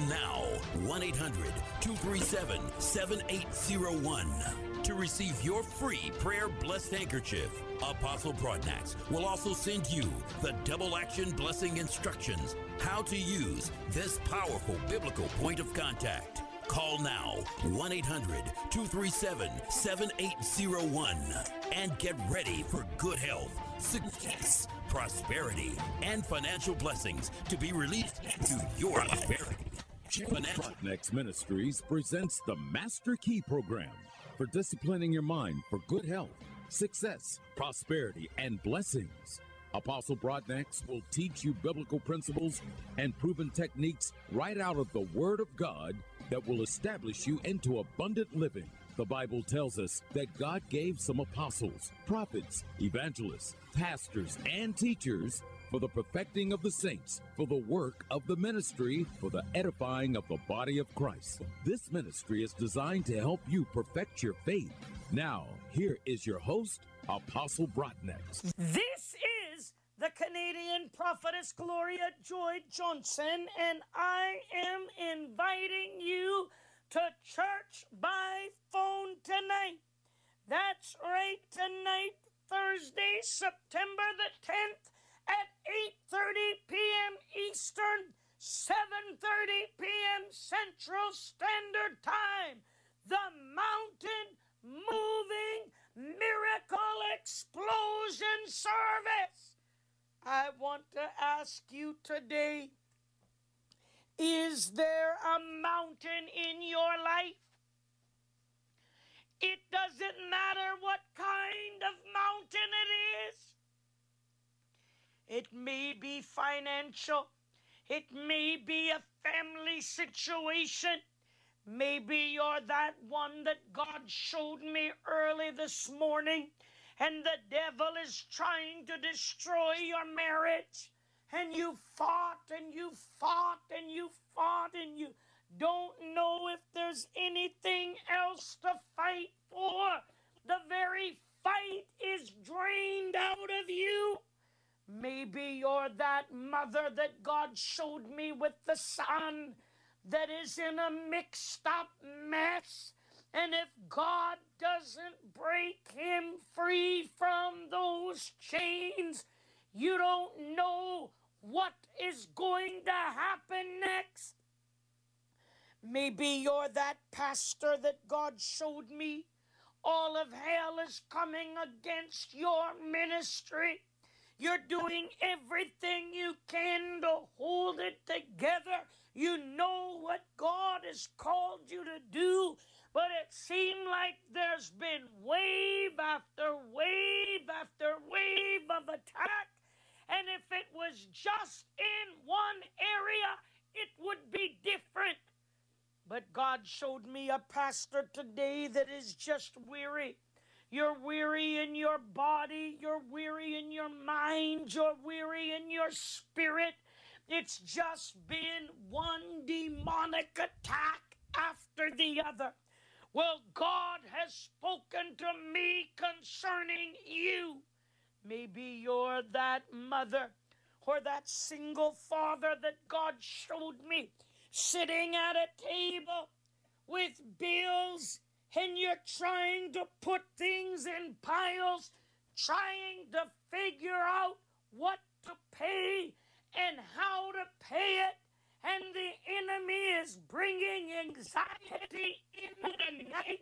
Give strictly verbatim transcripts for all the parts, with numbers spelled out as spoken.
now, one eight hundred, two three seven, seven eight zero one. To receive your free prayer blessed handkerchief, Apostle Broadnax will also send you the double action blessing instructions, how to use this powerful biblical point of contact. Call now, one eight hundred, two three seven, seven eight zero one, and get ready for good health, success, prosperity, and financial blessings to be released to your prosperity. Broadnax Ministries presents the Master Key Program for disciplining your mind for good health, success, prosperity, and blessings. Apostle Broadnax will teach you biblical principles and proven techniques right out of the Word of God that will establish you into abundant living. The Bible tells us that God gave some apostles, prophets, evangelists, pastors, and teachers for the perfecting of the saints, for the work of the ministry, for the edifying of the body of Christ. This ministry is designed to help you perfect your faith. Now, here is your host, Apostle Broadnax. This is the Canadian prophetess Gloria Joy Johnson, and I am inviting you to church by phone tonight. That's right, tonight, Thursday, September the tenth, at eight thirty p.m. Eastern, seven thirty p.m. Central Standard Time. The Mountain Moving Miracle Explosion Service. I want to ask you today, is there a mountain in your life? It doesn't matter what kind of mountain it is. It may be financial. It may be a family situation. Maybe you're that one that God showed me early this morning, and the devil is trying to destroy your marriage. And you fought and you fought and you fought and you don't know if there's anything else to fight for. The very fight is drained out of you. Maybe you're that mother that God showed me with the son that is in a mixed up mess. And if God doesn't break him free from those chains, you don't know what is going to happen next. Maybe you're that pastor that God showed me. All of hell is coming against your ministry. You're doing everything you can to hold it together. You know what God has called you to do, but it seemed like there's been wave after wave after wave of attack. And if it was just in one area, it would be different. But God showed me a pastor today that is just weary. You're weary in your body. You're weary in your mind. You're weary in your spirit. It's just been one demonic attack after the other. Well, God has spoken to me concerning you. Maybe you're that mother or that single father that God showed me sitting at a table with bills, and you're trying to put things in piles, trying to figure out what to pay and how to pay it, and the enemy is bringing anxiety in the night.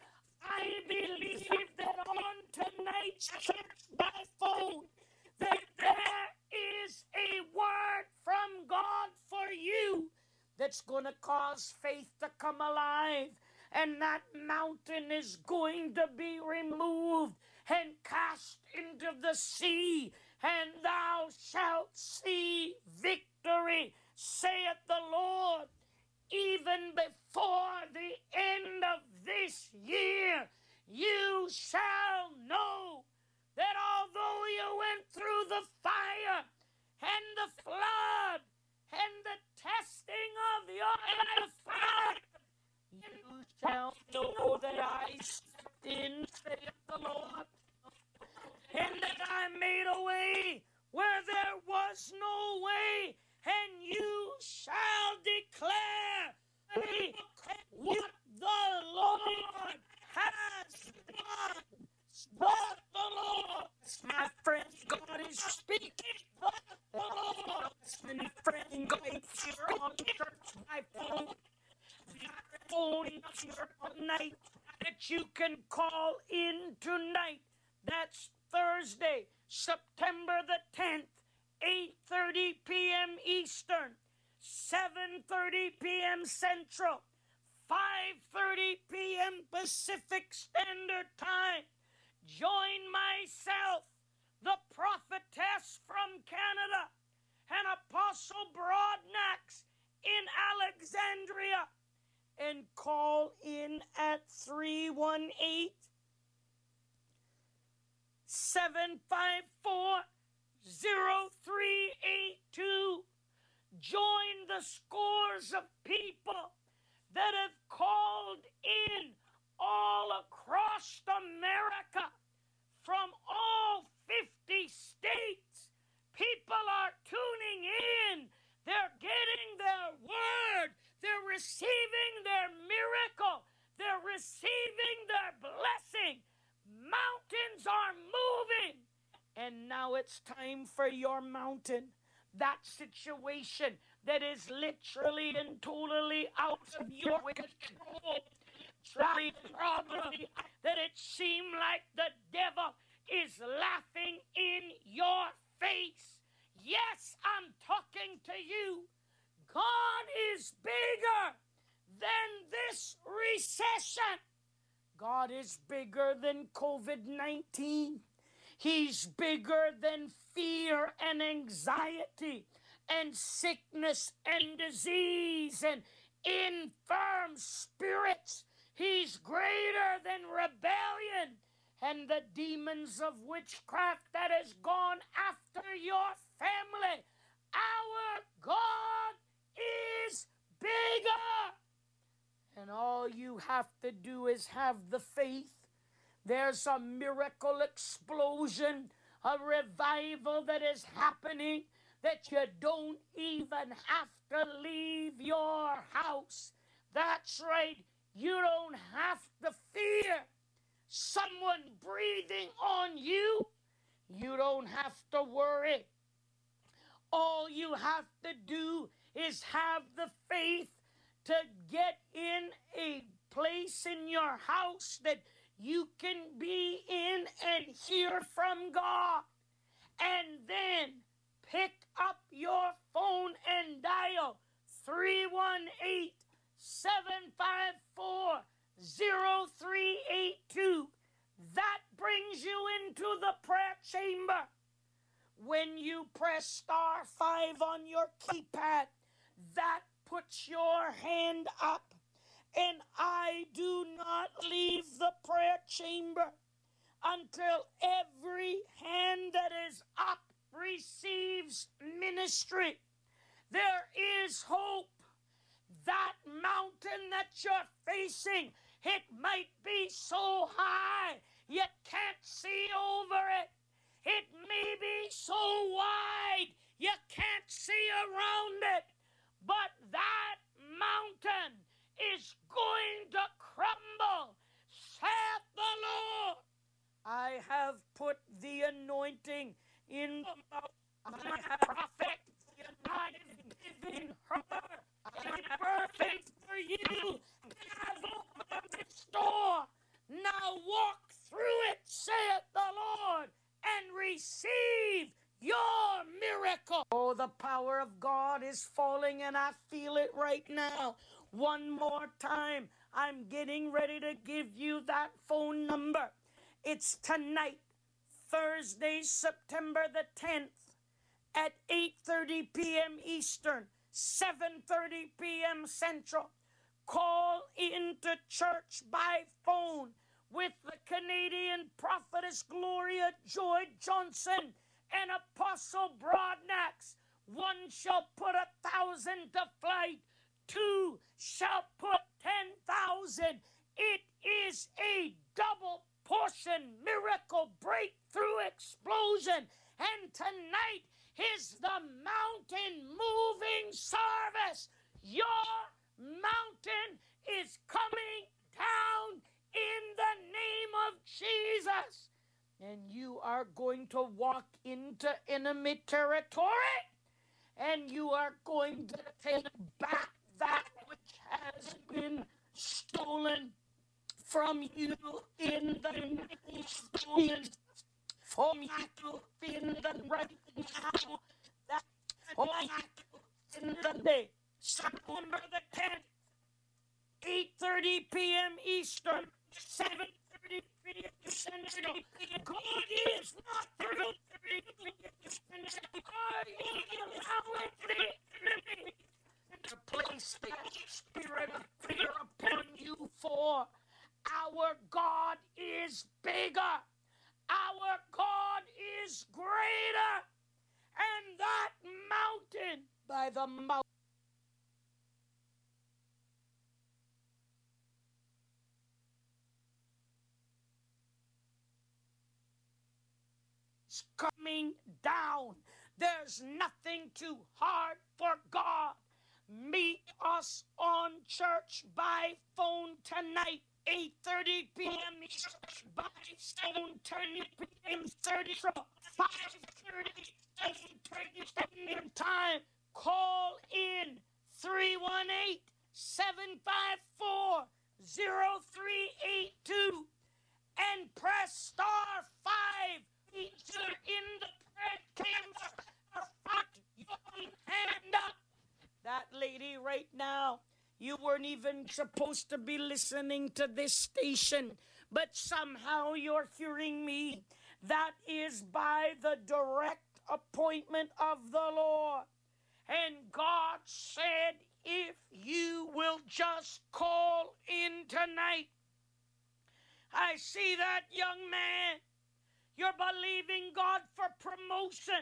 I believe that on tonight's church by phone, that there is a word from God for you that's going to cause faith to come alive, and that mountain is going to be removed and cast into the sea, and thou shalt see victory, saith the Lord. Even before the end of this year, you shall know that although you went through the fire and the flood and the testing of your fire, you shall know that I stepped in, saith the Lord, and that I made a way where there was no way, and you shall declare night that you can call in tonight. That's Thursday, September the tenth, eight thirty p.m. Eastern, seven thirty p.m. Central, five thirty p.m. Pacific Standard Time. Join myself, the prophetess from Canada, and Apostle Broadnax in Alexandria, and call in at three one eight, seven five four, zero three eight two. Join the scores of people that have called in all across America from all fifty states. People are tuning in. They're getting their word. They're receiving their miracle. They're receiving their blessing. Mountains are moving. And now it's time for your mountain. That situation that is literally and totally out of your control. That problem that it seemed like the devil is laughing in your face. Yes, I'm talking to you. God is bigger than this recession. God is bigger than COVID nineteen. He's bigger than fear and anxiety and sickness and disease and infirm spirits. He's greater than rebellion and the demons of witchcraft that has gone after your family. Our God is bigger. And all you have to do is have the faith. There's a miracle explosion, a revival that is happening that you don't even have to leave your house. That's right. You don't have to fear someone breathing on you. You don't have to worry. All you have to do is have the faith to get in a place in your house that you can be in and hear from God. And then pick up your phone and dial three one eight, seven five four, zero three eight two. That brings you into the prayer chamber. When you press star five on your keypad, that puts your hand up. And I do not leave the prayer chamber until every hand that is up receives ministry. There is hope. That mountain that you're facing, it might be so high you can't see over it. It may be so wide you can't see around it. But that mountain is going to crumble, saith the Lord. I have put the anointing in the mouth of my prophet. I have given her a perfect for you. I have opened its door. Now walk through it, saith the Lord, and receive your miracle. Oh, the power of God is falling, and I feel it right now. One more time, I'm getting ready to give you that phone number. It's tonight, Thursday, September the tenth, at eight thirty p.m. Eastern, seven thirty p.m. Central. Call into church by phone with the Canadian prophetess Gloria Joy Johnson and Apostle Broadnax. One shall put a thousand to flight. Two shall put ten thousand. It is a double portion miracle breakthrough explosion. And tonight is the mountain moving service. Your mountain is coming down in the name of Jesus. And you are going to walk into enemy territory, and you are going to take back that which has been stolen from you in the nations, from you in the right now, that in the day, September the tenth, eight thirty p.m. Eastern, seven thirty p.m. Central. God is not through. To place the spirit of fear upon you, for our God is bigger, our God is greater, and that mountain by the mountain is coming down. There's nothing too hard for God. Meet us on church by phone tonight, eight thirty p.m. by seven thirty p.m. thirty five thirty, seven thirty time. Call in three one eight, seven five four, zero three eight two and press star five. In the prayer camp, your hand up. That lady right now, you weren't even supposed to be listening to this station, but somehow you're hearing me. That is by the direct appointment of the Lord. And God said, if you will just call in tonight. I see that young man. You're believing God for promotion.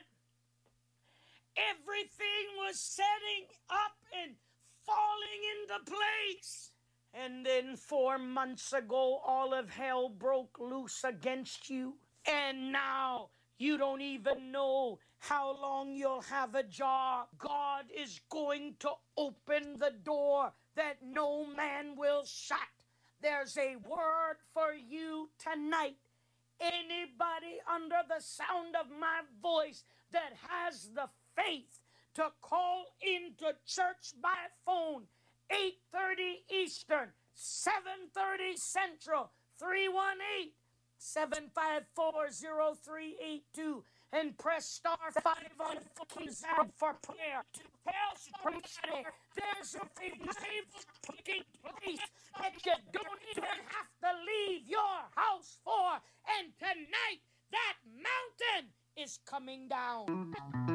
Everything was setting up and falling into place. And then four months ago, all of hell broke loose against you. And now you don't even know how long you'll have a job. God is going to open the door that no man will shut. There's a word for you tonight. Anybody under the sound of my voice that has the faith to call into church by phone, eight thirty Eastern, seven thirty Central, three one eight, seven five four, zero three eight two, and press star five on phones out for prayer. To tell somebody there's a revival taking place that you don't even have to leave your house for. And tonight, that mountain is coming down.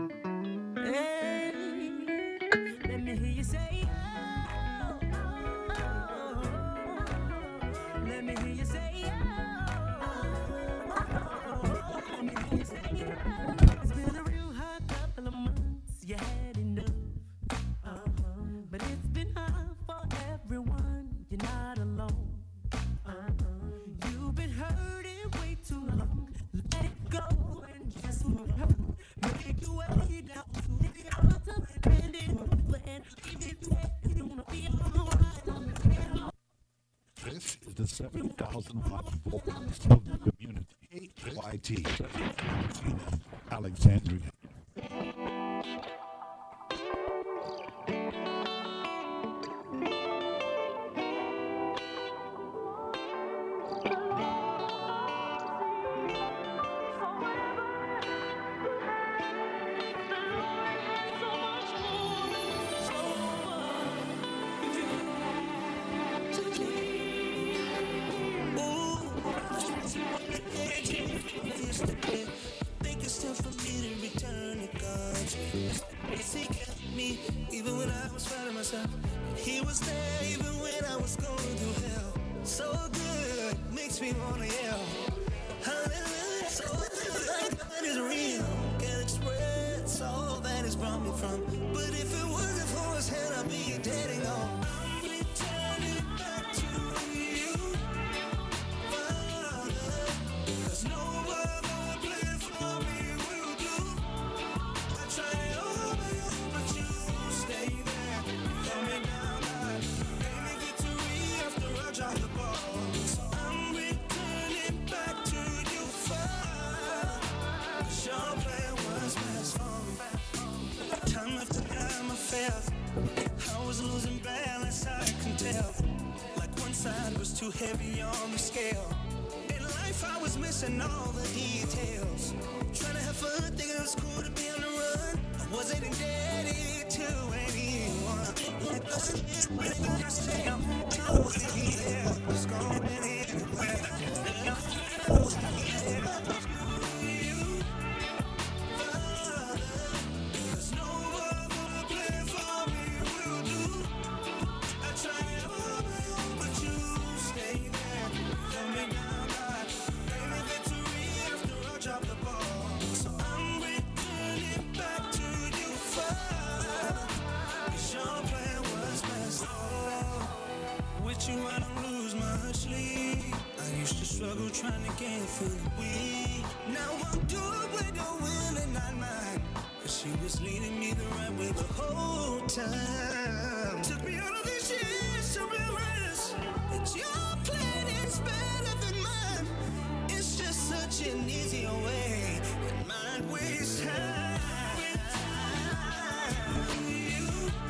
Hey, let me hear you say, oh, oh, oh. Let me hear you say, oh, oh. Let me hear you say, oh. It's been a real hard couple of months, you had enough. Uh-huh. But it's been hard for everyone, you're not alone. Uh-uh. You've been hurting way too long. Let it go and just move on. Make your way down to the altar and it won't plan. If it's wet, you wanna be alright. This is the seven thousand watt volt of the community. Y T Alexandria. Think it's time for me to return to God. He kept me even when I was fighting myself. He was there even when I was going through hell. So good, makes me wanna yell. Hallelujah, so good, God is real. Can't express all that He's brought me from. But if it wasn't for His hand, I'd be dead and gone. I'm returning back to You, Father, 'cause no other plan for me will do. I try over you, but you stay there. Coming down, God, gave me victory after I dropped the ball. So I'm returning back to You, Father, 'cause Your plan was best for me. Time after time I failed, I was losing bad. too heavy on the scale. In life I was missing all the details. Trying to have fun, thinking it was cool to be on the run. I wasn't indebted to anyone. It wasn't really gonna stay up. I wasn't here, was going anywhere. I wasn't here. You, Father, 'cause no other plan for me will do. I tried all my own, but you stay there. Held me down, God. Gave me victory after I dropped the ball. So I'm returning back to you, Father. 'Cause your plan was best. Oh, with you I don't lose much sleep. I used to struggle trying to get through the week. Now I'm doing with your will and not mine. 'Cause she was leading me the right way the whole time. Took me all of these years to realize that your plan is better than mine. It's just such an easier way, and mine waste time. You,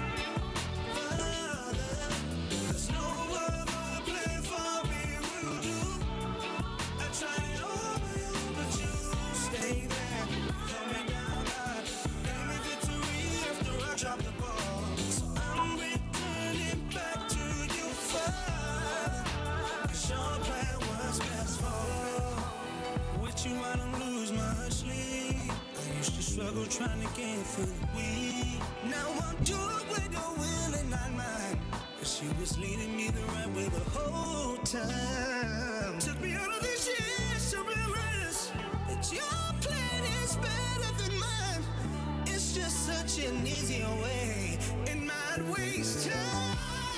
Father, 'cause no other plan for me will do. I tried it all my own, but you stay there. Held me down, God. Gave me victory after I dropped the ball. So I'm returning back to you, Father. 'Cause your plan was best for all. With you I don't lose much sleep. I used to struggle trying to get through the week. Now I'm doing with your will and not mine. 'Cause she was leading me the right way the whole time. Took me all of these years to realize that your plan is better than mine. It's just such an easier way, and mine waste time.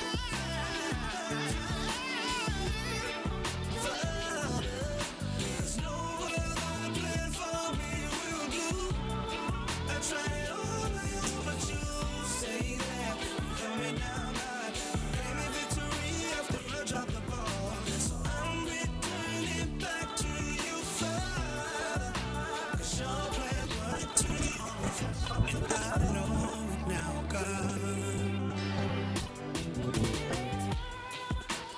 Father, 'cause no other plan for me will do. I tried it all my own, but you stay there. You held me down, God. Gave me victory after I dropped the ball. So I'm returning back to you, Father. 'Cause your plan was to me, and I know it now, God.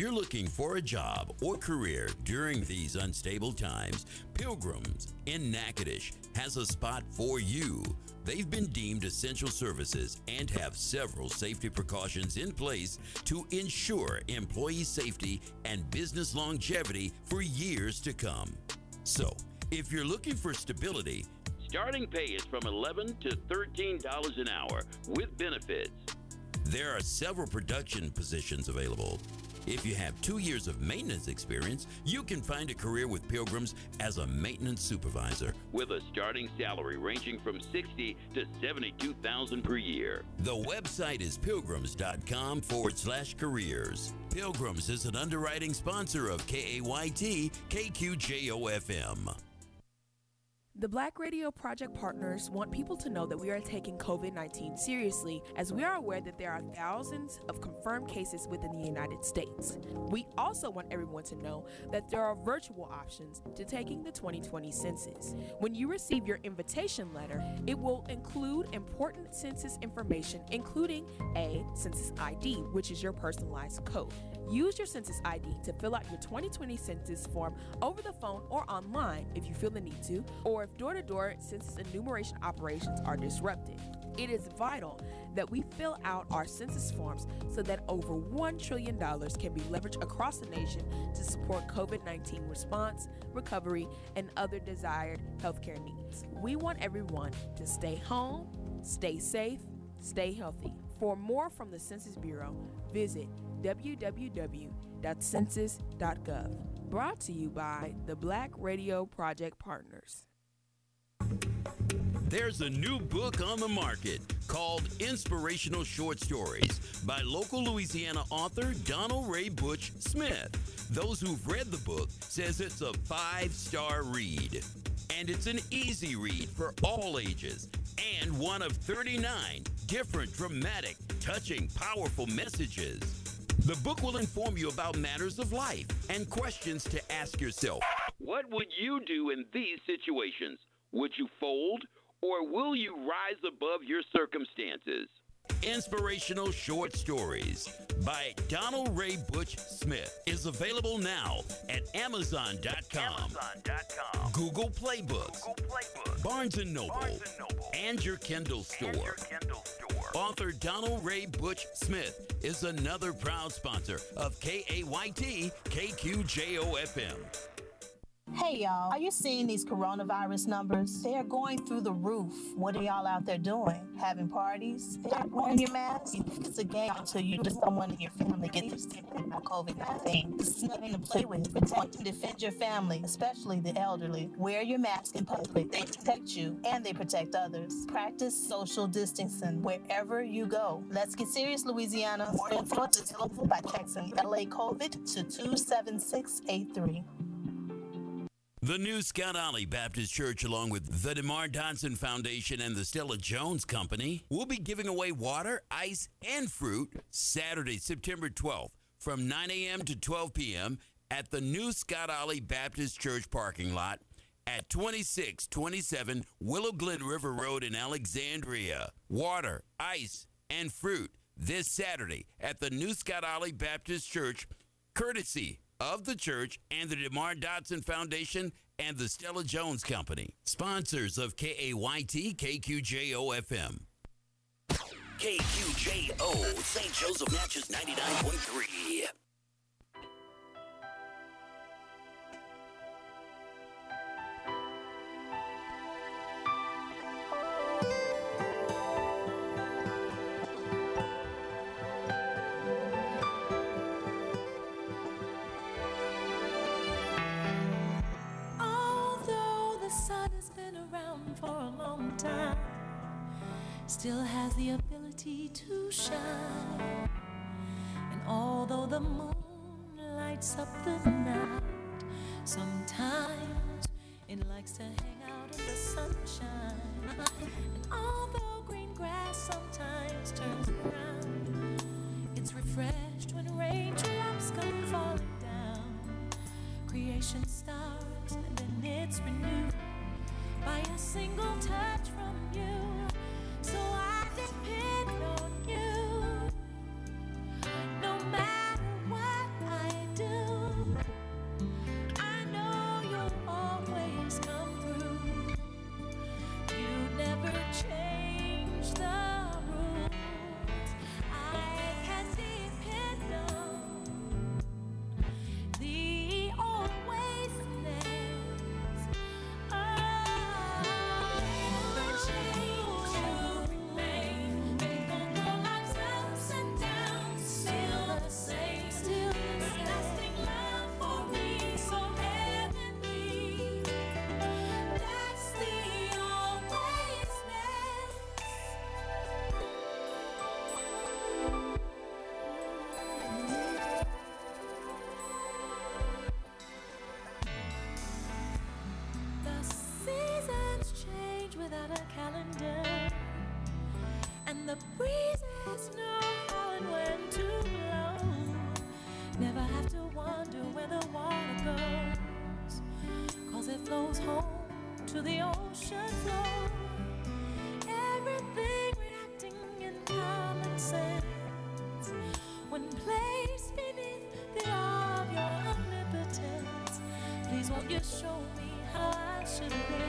you're looking for a job or career during these unstable times, Pilgrims in Natchitoches has a spot for you. They've been deemed essential services and have several safety precautions in place to ensure employee safety and business longevity for years to come. So, if you're looking for stability, starting pay is from eleven to thirteen dollars an hour with benefits. There are several production positions available. If you have two years of maintenance experience, you can find a career with Pilgrims as a maintenance supervisor with a starting salary ranging from sixty to seventy-two thousand per year. The website is pilgrims.com forward slash careers. Pilgrims is an underwriting sponsor of K A Y T K Q J O F M. The Black Radio Project partners want people to know that we are taking COVID nineteen seriously, as we are aware that there are thousands of confirmed cases within the United States. We also want everyone to know that there are virtual options to taking the twenty twenty census. When you receive your invitation letter, it will include important census information, including a census I D, which is your personalized code. Use your census I D to fill out your twenty twenty census form over the phone or online if you feel the need to, or if door-to-door census enumeration operations are disrupted. It is vital that we fill out our census forms so that over one trillion dollars can be leveraged across the nation to support COVID nineteen response, recovery, and other desired healthcare needs. We want everyone to stay home, stay safe, stay healthy. For more from the Census Bureau, visit w w w dot census dot gov. Brought to you by the Black Radio Project Partners. There's a new book on the market called Inspirational Short Stories by local Louisiana author Donald Ray Butch Smith. Those who've read the book says it's a five-star read. And it's an easy read for all ages and one of thirty-nine different dramatic, touching, powerful messages. The book will inform you about matters of life and questions to ask yourself. What would you do in these situations? Would you fold, or will you rise above your circumstances? Inspirational Short Stories by Donald Ray Butch Smith is available now at amazon dot com, amazon dot com, Google Play Books, Google Play Books, Barnes and Noble, Barnes and, Noble, and your Kindle store. And your Kindle store. Author Donald Ray Butch Smith is another proud sponsor of K A Y T K Q J O F M. Hey y'all, are you seeing these coronavirus numbers? They are going through the roof. What are y'all out there doing? Having parties? They're not wearing your mask? You think it's a game until you or someone in your family gets sick by COVID nineteen. This is nothing to play with. Protect and defend your family, especially the elderly. Wear your mask in public. They protect you and they protect others. Practice social distancing wherever you go. Let's get serious, Louisiana. More info by texting L A COVID to two seven six eight three. The New Scott Alley Baptist Church, along with the DeMar Dodson Foundation and the Stella Jones Company, will be giving away water, ice, and fruit Saturday, September twelfth from nine a.m. to twelve p.m. at the New Scott Alley Baptist Church parking lot at twenty-six twenty-seven Willow Glen River Road in Alexandria. Water, ice, and fruit this Saturday at the New Scott Alley Baptist Church, courtesy of the church and the DeMar Dodson Foundation and the Stella Jones Company. Sponsors of K A Y T K Q J O F M. K Q J O, Saint Joseph Natchez ninety-nine point three. Still has the ability to shine. And although the moon lights up the night, sometimes it likes to hang out in the sunshine. And although green grass sometimes turns brown, it's refreshed when raindrops come falling down. Creation starts and then it's renewed by a single touch from you. So I depend on you. No matter what I the breezes know how and when to blow. Never have to wonder where the water goes, 'cause it flows home to the ocean floor. Everything reacting in common sense when placed beneath the awe of your omnipotence. Please won't you show me how I should live?